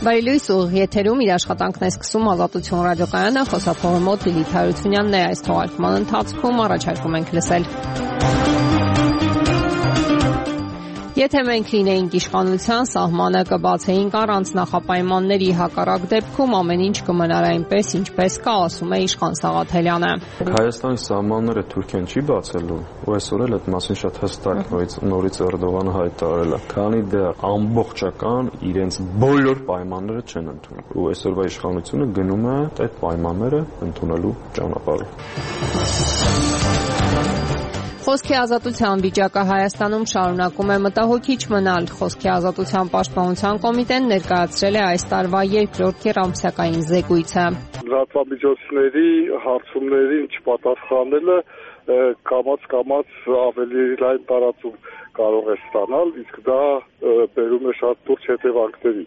Բարի լույս, ուղիղ եթերում իր աշխատանքն է սկսում Ազատություն ռադիոկայանը, խոսափողի մոտ Լիլիթ Հարությունյանն է, այս թողարկման ընթացքում առաջարկում ենք լսել. Եթե մենք լինեինք իշխանության, սահմանը կբացեինք առանց նախապայմանների, հակառակ դեպքում ամեն ինչ կմնար այնպես, ինչպես կա, ասում է իշխան Սաղաթելյանը։ Հայաստանի սահմանները Թուրքիան չի բացելու, ու այսօր էլ այդ մասին շատ հստակ նորից Էրդողանը հայտարարել է, քանի դեռ ամբողջական իրենց բոլոր պայմանները չեն ընդունել։ Ու այսօրվա իշխանությունը գնում է այդ պայմանները ընդունելու ճանապարհով։ Խոսքի ազատության վիճակը Հայաստանում շարունակում է մտահոգիչ մնալ։ Խոսքի ազատության պաշտպանության կոմիտեն ներկայացրել է այս տարվա երկրորդ եռամսյակային զեկույցը։ Լրատվամիջոցների հարցումներին չպատասխանելը կամաց ավելի լայն տարածում կարող է ստանալ, իսկ դա բերում է շատ լուրջ հետևանքների։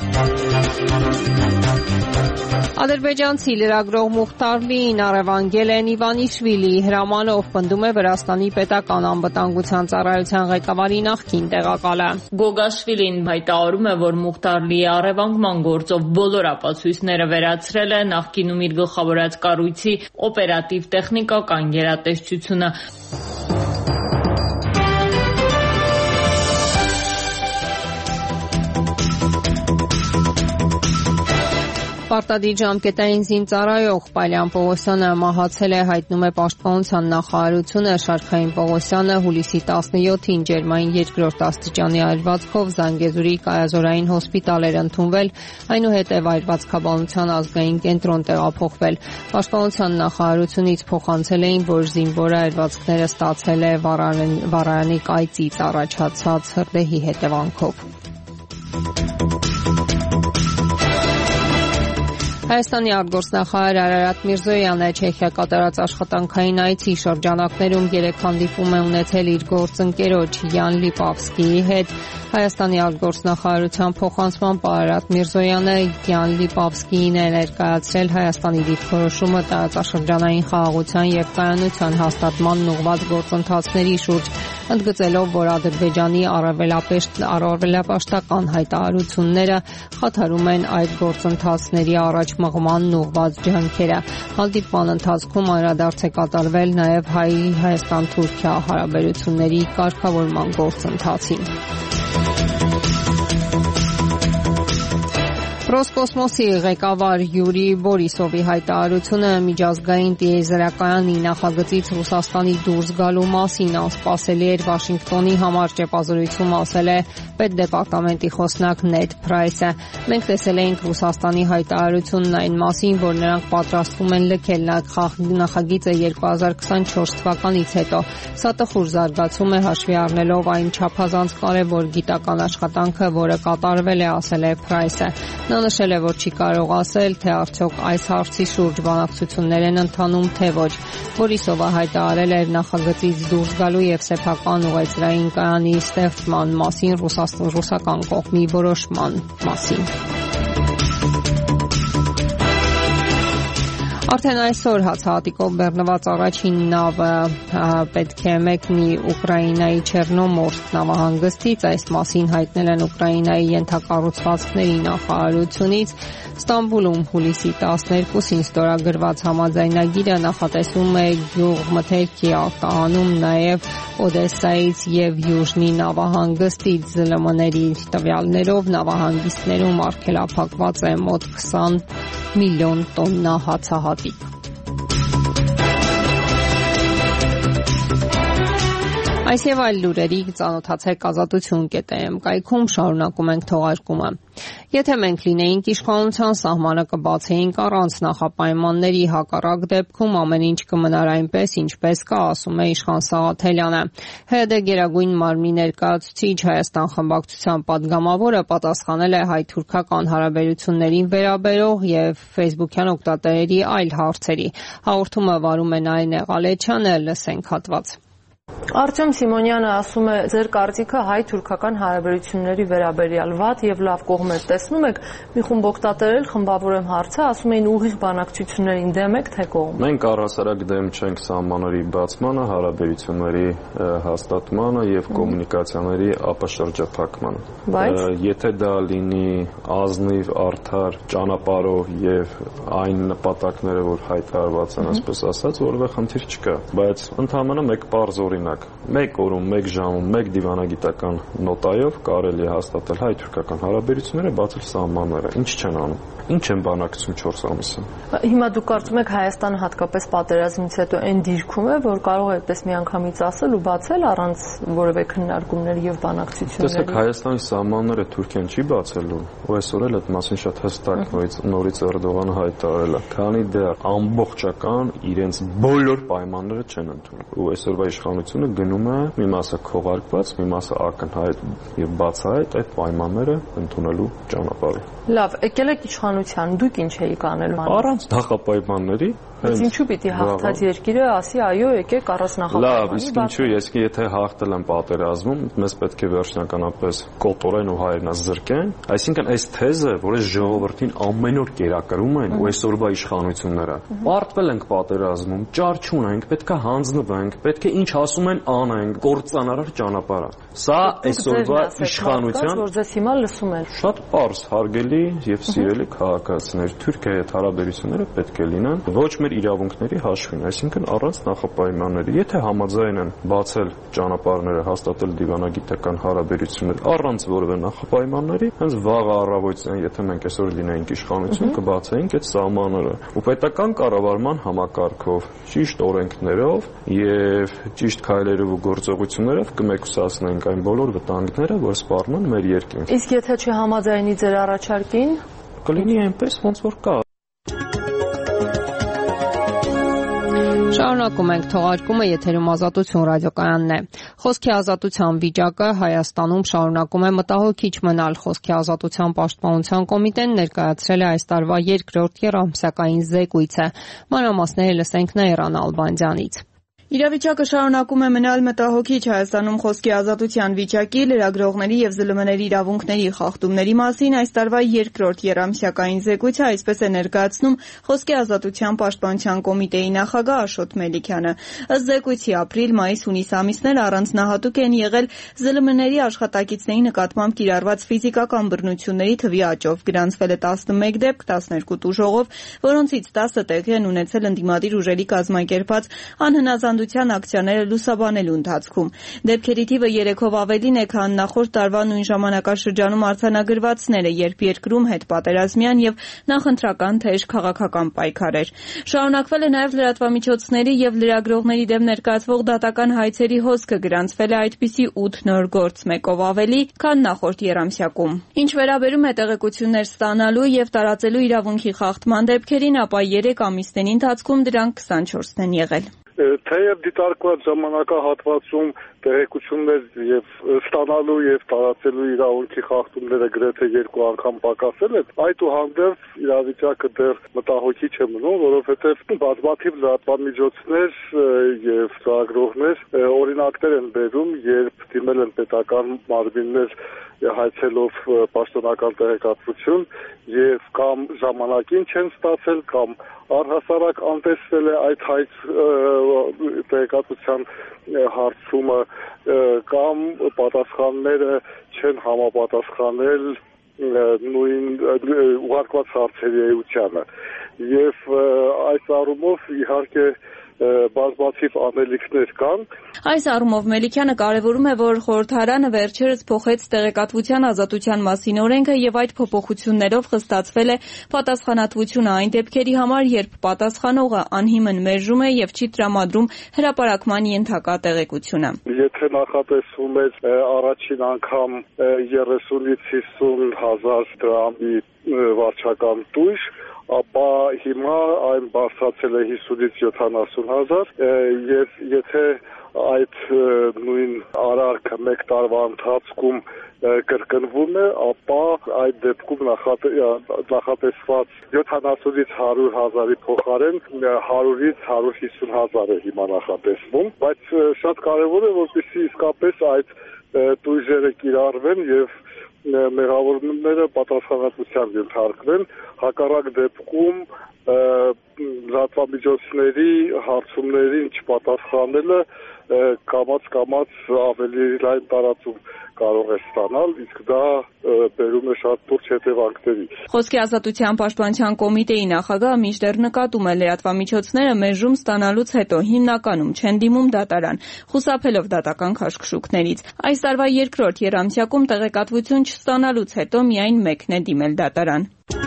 Ադրբեջանցի լրագրող Մուխտարլիին առևանգել են Իվանիշվիլիի հրամանով, պնդում է Վրաստանի պետական անվտանգության ծառայության ղեկավարի նախկին տեղակալը։ Գոգաշվիլին հայտարարում է, որ Մուխտարլիի առևանգման գործով բոլոր ապացույցները վերացրել է, նախկինում իր գլխավորած կառույցի օպերատիվ տեխնիկական գերատեսչությունը։ Պարտադիր ժամկետային զինծառայող Պալյան Պողոսյանը մահացել է, հայտնում է Պաշտպանության նախարարությունը։ Շարքային Պողոսյանը հուլիսի 17-ին ջերմային 2-րդ աստիճանի այրվածքով Զանգեզուրի կայազորային հոսպիտալ էր ընդունվել, այնուհետև այրվածքաբանության ազգային կենտրոն տեղափոխվել։ Պաշտպանության նախարարությունից փոխանցել էին, որ զինվորը այրվածքները ստացել է վառարանի կայծից առաջացած հրդեհի հետևանքով։ Հայաստանի արտգործնախարար Արարատ Միրզոյանը Չեխիա կատարած աշխատանքային այցի շրջանակներում 3 հանդիպում է ունեցել իր գործընկերոջ Յան Լիպավսկիի հետ։ Հայաստանի արտգործնախարարության փոխանցմամբ Արարատ Միրզոյանը Յան Լիպավսկիին է ներկայացրել Հայաստանի դիրքորոշումը տարածաշրջանային խաղաղության եւ կայունության հաստատմանն ուղղված գործընթացների շուրջ, ընդգծելով, որ Ադրբեջանի առավելապաշտական հայտարարությունները խաթարում են այդ գործընթացների առաջ մղմանն ուղղված ջանքերը։ Հանդիպման ընթացքում անդրադարձ է կատարվել նաև Հայաստան-Թուրքիա հարաբերությունների կարգավորման գործընթացին։ Ռոսկոսմոսի ղեկավար Յուրի Բորիսովի հայտարարությունը միջազգային տիեզերակայանի նախագծից Ռուսաստանի դուրս գալու մասին անսպասելի էր, Վաշինգտոնի համար ճեպազորույցում ասել է պետդեպարտամենտի խոսնակ Նեդ Փրայսը։ Մենք տեսել էինք Ռուսաստանի հայտարարությունն այն մասին, որ նրանք պատրաստվում են լքել նախագիծը 2024 թվականից հետո։ Սա տխուր զարգացում է, հաշվի առնելով այն չափազանց կարևոր գիտական աշխատանքը, որը կատարվել է, ասել է Փրայսը։ Նա նշել է, որ չի կարող ասել, թե արդյոք այս հարցի շուրջ բանակցություններ են ընթանում, թե ոչ։ Բորիսովը հայտարարել էր նախագծից դուրս գալու եւ սեփական ուղեծրային կայանի ստեղծման մասին ռուսական կողմի որոշման մասին։ Արդեն այսօր հացահատիկով բեռնված առաջին նավը պետք է մեկնի Ուկրաինայի Չեռնոմորսկ նավահանգստից, այս մասին հայտնել են Ուկրաինայի ենթակառուցվածքների նախարարությունից։ Ստամբուլում հուլիսի 12-ին ստորագրված համաձայնագիրը նախատեսում է գյուղմթերքի արտահանում նաև Օդեսայից եւ Յուժնի նավահանգստից ԶԼՄ-ների տվյալներով նավահանգիստներում արգելափակված է մոտ 20 միլիոն տոննա հացահատիկ։ Այս եւ այլ լուրերի ծանոթացեք ազատություն.am կայքում, շարունակում ենք թողարկումը։ Եթե մենք լինեինք իշխանության, սահմանը կբացեինք առանց նախապայմանների, հակառակ դեպքում ամեն ինչ կմնար այնպես, ինչպես կա, ասում է իշխան Սաղաթելյանը։ ՀԴ գերագույն մարմնի ներկայացուցիչ Հայաստան խմբակցության падգամավորը պատասխանել է հայ-թուրքական հարաբերություններին վերաբերող եւ Facebook-յան օգտատերերի այլ հարցերի։ Հաղորդումը վարում է Նարինե Ղալեչյանը, լսենք հատված։ Արտյոմ Սիմոնյանը ասում է, ձեր կարծիքը հայ-թուրքական հարաբերությունների վերաբերյալ վատ եւ լավ կողմեր տեսնում եք, մի խումբ օգտատերել խմբավորեմ հարցը, ասում էին ուղիղ բանակցություններին դեմ եք, թե կողմ։ Մենք առհասարակ դեմ չենք սահմանների բացմանը, հարաբերությունների հաստատմանը եւ կոմունիկացիաների ապաշրջափակմանը։ Բայց եթե դա լինի ազնիվ, արդար, ճանապարհով եւ այն նպատակները, որ հայտարարված են, ասպես ասած, որևէ խնդիր չկա, բայց ընդհանրապես մեկ բարձ օրինակ մեկ օրում, մեկ ժամում, մեկ դիվանագիտական նոտայով կարելի է հաստատել հայ-թուրքական հարաբերությունները, բացել սահմանները։ Ինչ չեն անում։ Ինչ են բանակցում 4 ամիսը։ Հիմա դուք կարծում եք Հայաստանը հատկապես պատերազմից հետո այն դիրքում է, որ կարող է այդպես միանգամից ասել ու բացել առանց որևէ քննարկումների եւ բանակցությունների։ Տեսեք, Հայաստանի սահմանները Թուրքիան չի բացելու, ու այսօր էլ այդ մասին շատ հստակ նորից Էրդողանը հայտարարել է, քանի դեռ ամբողջական իրենց բոլոր պայմանները չեն ընդունում։ Ու այսօրվա իշխանությունը գնում է մի մասը քողարկված, մի մասը ակնհայտ եւ բացահայտ այդ պայմանները ընդունելու ճանապարհով։ Լավ, եկել եք իշխանության, դուք ինչ էիք անել։ Առանց նախապայմանների Բայց ինչու պիտի հաղթած երկիրը ասի այո, եկեք առանց նախապայմանի։ Լավ, իսկ ինչու ես եթե հաղթել եմ պատերազմում, մեզ պետք է վերջնականապես կոտորեն ու հայրենաց զրկեն։ Այսինքն այս թեզը, որ այս ժողովրդին ամեն օր կերակրում են ու այսօրվա իշխանությունները, պարտվել ենք պատերազմում, ճար չունենք, պետք է հանձնվենք, պետք է ինչ ասում են անենք, կործանարար ճանապարհը։ Սա այսօրվա իշխանության որ ձեզ հիմա լսում են։ Շատ པարզ, հարգելի եւ սիրելի քաղաքացիներ, Թուրքիայի հետ հարաբերությունները պետք է լինեն ոչ մեր իրավունքների հաշվին, այսինքն առանց նախապայմանների։ Եթե համաձայն են բացել ճանապարհները, հաստատել դիվանագիտական հարաբերություններ առանց որևէ նախապայմանների, հենց վաղ առավոտյան, եթե մենք այսօր լինեինք իշխանություն, կբացեինք այդ սահմանները ու պետական կառավարման համակարգով, ճիշտ օրենքներով եւ ճիշտ քայլերով ու գործողություններով կմեկուսացնենք այն բոլոր վտանգները, որ սպառնում են մեր երկինք։ Իսկ եթե չհամաձայնի ձեր առաջարկին, կլինի այնպես, ոնց որ կա։ Շարունակում ենք թողարկումը, եթերում Ազատություն ռադիոկայանն է։ Խոսքի ազատության վիճակը Հայաստանում շարունակում է մտահոգիչ մնալ։ Խոսքի ազատության պաշտպանության կոմիտեն ներկայացրել է այս տարվա երկրորդ եռամսյակային զեկույցը։ Մանրամասները լսենք Նաիրա Նալբանդյանից։ Իրավիճակը շարունակում է մնալ մտահոգիչ Հայաստանում խոսքի ազատության վիճակի, լրագրողների եւ ԶԼՄ-ների իրավունքների խախտումների մասին այս տարվա երկրորդ եռամսյակային զեկույցը այսպես է ներկայացնում խոսքի ազատության պաշտպանության կոմիտեի նախագահ Աշոտ Մելիքյանը։ Ըստ զեկույցի ապրիլ, մայիս, հունիս ամիսները առանձնահատուկ են եղել ԶԼՄ-ների աշխատակիցների նկատմամբ կիրառված ֆիզիկական բռնությունների թվի աճով։ Գրանցվել է 11 դեպք, 12 տուժողով, որոնցից 10-ը տեղի են ունեցել ընդդիմադիր ուժերի կազմակերպած անհնազանդության ակցիաները լուսաբանելու ընթացքում։ Դեպքերի թիվը 3-ով ավելին է, քան նախորդ տարվա նույն ժամանակաշրջանում արձանագրվածները, երբ երկրում հետպատերազմյան եւ նախընտրական թեժ քաղաքական պայքար էր։ Շարունակվել է նաեւ լրատվամիջոցների եւ լրագրողների դեմ ներկայացվող դատական հայցերի հոսքը, գրանցվել է այդպիսի 8 նոր գործ, 1-ով ավելի, քան նախորդ եռամսյակում։ Ինչ վերաբերում է տեղեկություններ ստանալու եւ տարածելու իրավունքի խախտման դեպքերին, ապա 3 ամիսների ընթացքում դրանք 24-ն են եղել։ Թեև դիտարկված ժամանակահատվածում տեղեկություններ եւ ստանալու եւ տարածելու իրավունքի խախտումները գրեթե 2 անգամ պակասել են, այդուհանդերձ իրավիճակը դեռ մտահոգիչ է մնում, որովհետեւ բազմաթիվ լրատվամիջոցներ եւ ծրագրողներ օրինակներ են բերում, երբ դիմել են պետական մարմիններ հայցելով պաշտոնական տեղեկատվություն եւ կամ ժամանակին չեն ստացել կամ առհասարակ անտեսվել է այդ հայց տեղեկատվության հարցումը կամ պատասխանները չեն համապատասխանել նույն ուղարկված հարցերի էությանը եւ այս առումով իհարկե բազմաթիվ անելիքներ կան։ Այս առումով Մելիքյանը կարևորում է, որ խորհրդարանը վերջերս փոխեց տեղեկատվության ազատության մասին օրենքը եւ այդ փոփոխություններով խստացվել է պատասխանատվությունը այն դեպքերի համար, երբ պատասխանողը անհիմն մերժում է եւ չի տրամադրում հրապարակման ենթակա տեղեկությունը։ Եթե նախատեսվում էր առաջին անգամ 30-ից 50 հազար դրամի վարչական տույժ, ապա հիմա այն բարձրացել է 50-ից 70 հազար եւ եթե այդ նույն արարքը մեկ տարվա ընթացքում կրկնվում է, ապա այդ դեպքում նախատեսված 70-ից 100,000-ի փոխարեն 100-ից 150,000 է հիմա նախատեսվում, բայց շատ կարևոր է, որպեսզի իսկապես այդ տույժերը կիրառվեն եւ մեղավորները պատասխանատվության ենթարկվեն, հակառակ դեպքում լրատվամիջոցների հարցումներին չպատասխանելը կամաց ավելի լայն տարածում կարող է ստանալ, իսկ դա բերում է շատ թուրջ հետևանքների։ Խոսքի ազատության պաշտպանության կոմիտեի նախագահը մինչդեռ նկատում է լրատվամիջոցները մեժում ստանալուց հետո հիմնականում չեն դիմում դատարան, խուսափելով դատական քաշքշուկներից։ Այս տարվա երկրորդ եռամսյակում տեղեկատվություն չստանալուց հետո միայն մեկն է դիմել դատարան։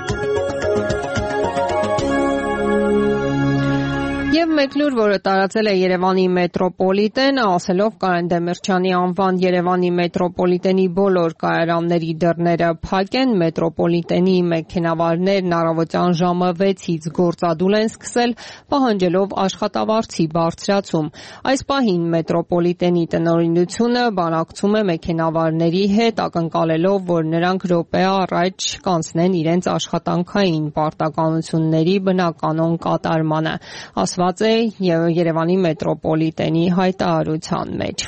Եվ մեկ լուր, որը տարածել է Երևանի մետրոպոլիտենը, ասելով Կարեն Դեմիրճյանի անվան Երևանի մետրոպոլիտենի բոլոր կայարանների դռները փակ են, մետրոպոլիտենի մեքենավարներն առավոտյան ժամը 6-ից գործադուլ են սկսել, պահանջելով աշխատավարձի բարձրացում։ Այս պահին մետրոպոլիտենի տնօրինությունը բանակցում է մեքենավարների հետ, ակնկալելով, որ նրանք րոպե առաջ կանցնեն իրենց աշխատանքային պարտականությունների բնականոն կատարմանը, ասված է Երևանի մետրոպոլիտենի հայտարարության մեջ։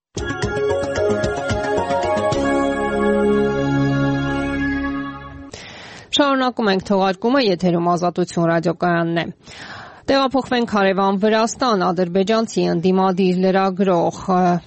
Շարունակում ենք թողարկումը, եթերում Ազատություն ռադիոկայանն է։ Տեղափոխվենք հարևան Վրաստան, ադրբեջանցի ընդդիմադիր լրագրող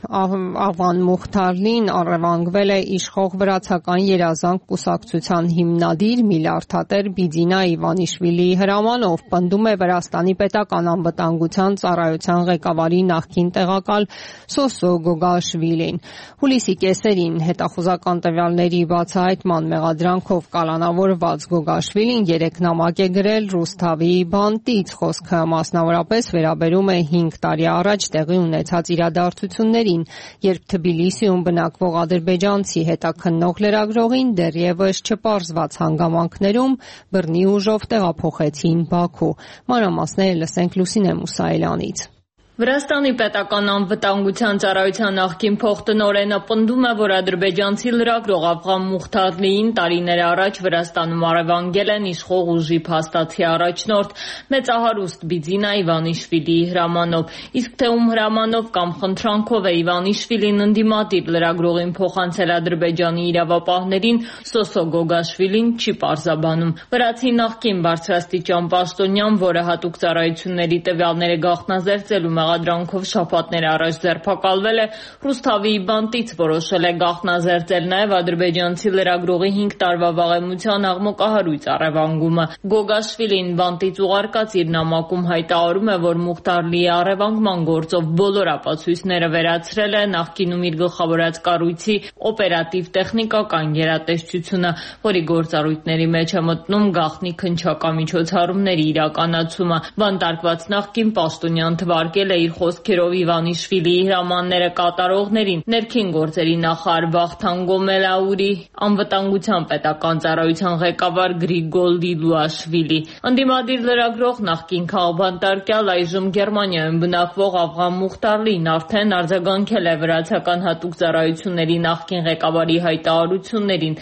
Ավան Մուխթարլին առևանգվել է իշխող վրացական երազանք կուսակցության հիմնադիր միլիարդատեր Բիձինա Իվանիշվիլիի հրամանով, պնդում է Վրաստանի պետական անվտանգության ծառայության ղեկավարի նախկին տեղակալ Սոսո Գոգաշվիլին։ Հուլիսի կեսերին հետախուզական տվյալների բացահայտման մեղադրանքով կալանավորված Գոգաշվիլին 3 նամակ է գրել Ռուսթավիի բանտից, խոսքը մասնավորապես վերաբերում է 5 տարի առաջ տեղի ունեցած իրադարձություններին, երբ Թբիլիսիում բնակվող ադրբեջանցի հետաքննող լրագրողին դեռևս չպարզված հանգամանքներում բռնի ուժով տեղափոխեցին Բաքու։ Մանրամասները լսենք Լուսինե Մուսայելյանից։ Վրաստանի պետական անվտանգության ծառայության նախկին փոխտնօրենը պնդում է, որ ադրբեջանցի լրագրող Ավղան Մուխթարլիին տարիներ առաջ Վրաստանում առևանգել են իշխող ուժի փաստացի առաջնորդ մեծահարուստ Բիձինա Իվանիշվիլիի հրամանով, իսկ թե ում հրամանով կամ խնդրանքով է Իվանիշվիլին ընդդիմադիր լրագրողին փոխանցել Ադրբեջանի իրավապահներին, Սոսո Գոգաշվիլին չի պարզաբանում։ Վրացի նախկին բարձրաստիճան պաշտոնյան, որը հատուկ ծառայությունների տվյալները գաղտնազերծելու մեղադրանքով շաբաթներ առաջ ձերբակալվել է, Ռուսթավիի բանտից որոշել է գաղտնազերծել նաև ադրբեջանցի լրագրողի 5 տարվա վաղեմության աղմկահարույց առևանգումը։ Գոգաշվիլին բանտից ուղարկած իր նամակում հայտարարում է, որ Մուխթարլիի առևանգման գործով բոլոր ապացույցները վերացրել է նախկինում իր գլխավորած կառույցի օպերատիվ տեխնիկական գերատեսչությունը, որի գործառույթների մեջ է մտնում գաղտնի քննչական միջոցառումների իրականացումը։ Բանտարկված նախկին պաշտոնյան թվարկել է իր խոսքերով Իվանիշվիլիի հրամանները կատարողներին ներքին գործերի նախարար Վախթանգ Գոմելաուրի, անվտանգության պետական ծառայության ղեկավար Գրիգոլ Լիլուաշվիլի։ Ընդդիմադիր լրագրող նախկին քաղբանտարկյալ այժմ Գերմանիայում բնակվող Ավղան Մուխթարլին արդեն արձագանքել է վրացական հատուկ ծառայությունների նախկին ղեկավարի հայտարարություններին։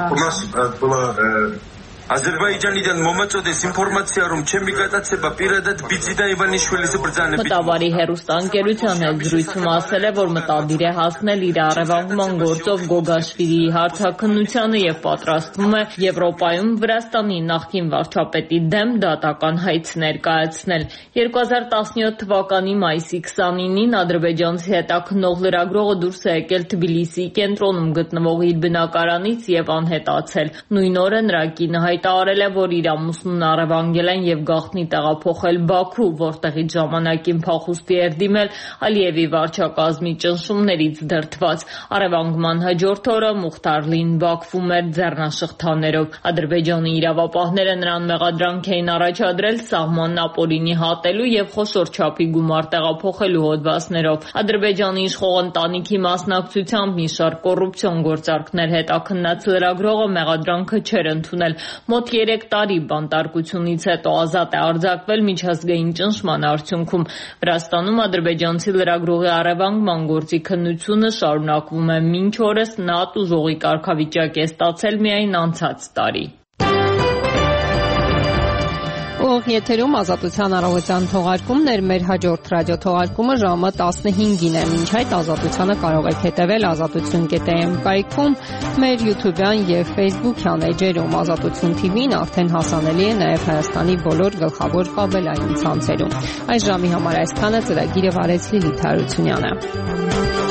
Ադրբեջանიდან მომაწოდეს ինֆորմացիայում ჩემი გატაცება პირადად Բիձինա Իվանիշվիլիս բრძանებით։ Մտավարի հերոստանգերության հետ զրույցում ասել է, որ մտադիր է հասնել իր առևանգման գործով Գոգաշվիլիի հարցաքննությանը եւ պատրաստվում է Եվրոպայում Վրաստանի նախկին վարչապետի դեմ դատական հայց ներկայացնել։ 2017 թվականի մայիսի 29-ին ադրբեջանցի հետաքննող լրագրողը դուրս է եկել Թբիլիսիի կենտրոնում գտնվող իր բնակարանից եւ անհետացել։ Նույն օրը նրա կինը հայտարարել է, որ իր ամուսնուն առևանգել են եւ գաղտնի տեղափոխել Բաքու, որտեղից ժամանակին փախուստի էր դիմել Ալիևի վարչակազմի ճնշումներից դրդված։ Առևանգման հաջորդ օրը Մուխթարլին Բաքվում էր ձեռնաշղթաներով։ Ադրբեջանի իրավապահները նրան մեղադրանք էին առաջադրել սահմանն ապօրինի հատելու եւ խոշոր չափի գումար տեղափոխելու հոդվածներով։ Ադրբեջանի իշխող ընտանիքի մասնակցությամբ մի շարք կոռուպցիոն գործարքներ հետաքննած լրագրողը մեղադրանքը չէր ընդունել, Մոտ 3 տարի բանտարկությունից հետո ազատ է արձակվել միջազգային ճնշման արդյունքում։ Վրաստանում ադրբեջանցի լրագրողի առևանգման գործի քննությունը շարունակվում է մինչ օրս, ՆԱՏ ուժողի կարգավիճակ է ստացել միայն անցած տարի։ Ուղիղ եթերում Ազատության առավոտյան թողարկումն էր, մեր հաջորդ ռադիոթողարկումը ժամը 15-ին է։ Մինչ այդ Ազատությանը կարող եք հետևել azatutun.am կայքում, մեր YouTube-յան եւ Facebook-յան էջերում։ Ազատություն TV-ն արդեն հասանելի է նաեւ Հայաստանի բոլոր գլխավոր կաբելային ցանցերում։ Այս ժամի համար այսքանը, ծրագիրը վարեց Լիլիթ Հարությունյանը։